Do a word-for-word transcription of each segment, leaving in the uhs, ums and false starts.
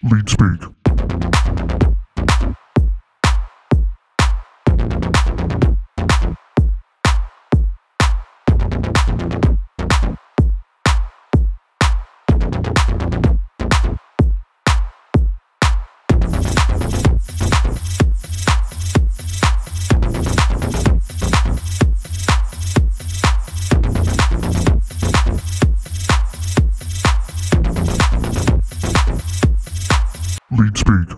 Lead speak. Lead speak.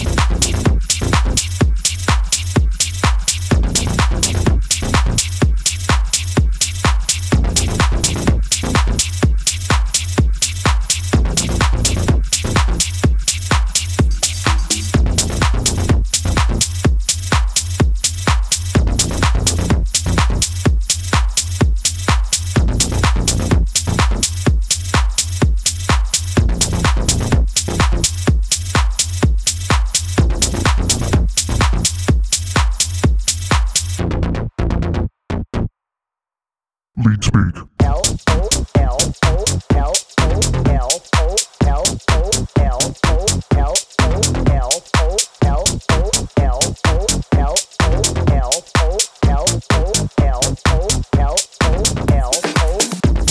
Lead speak. L O L O L O L O L O L O L O L O L O L O L O L O L O L O L O L O.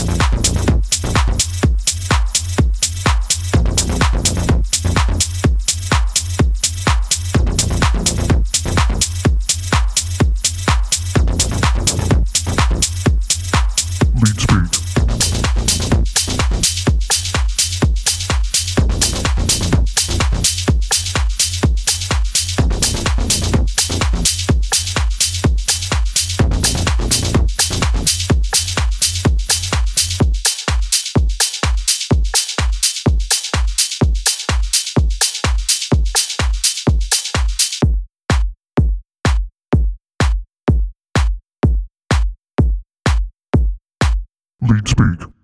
Lead speak. Lead speak.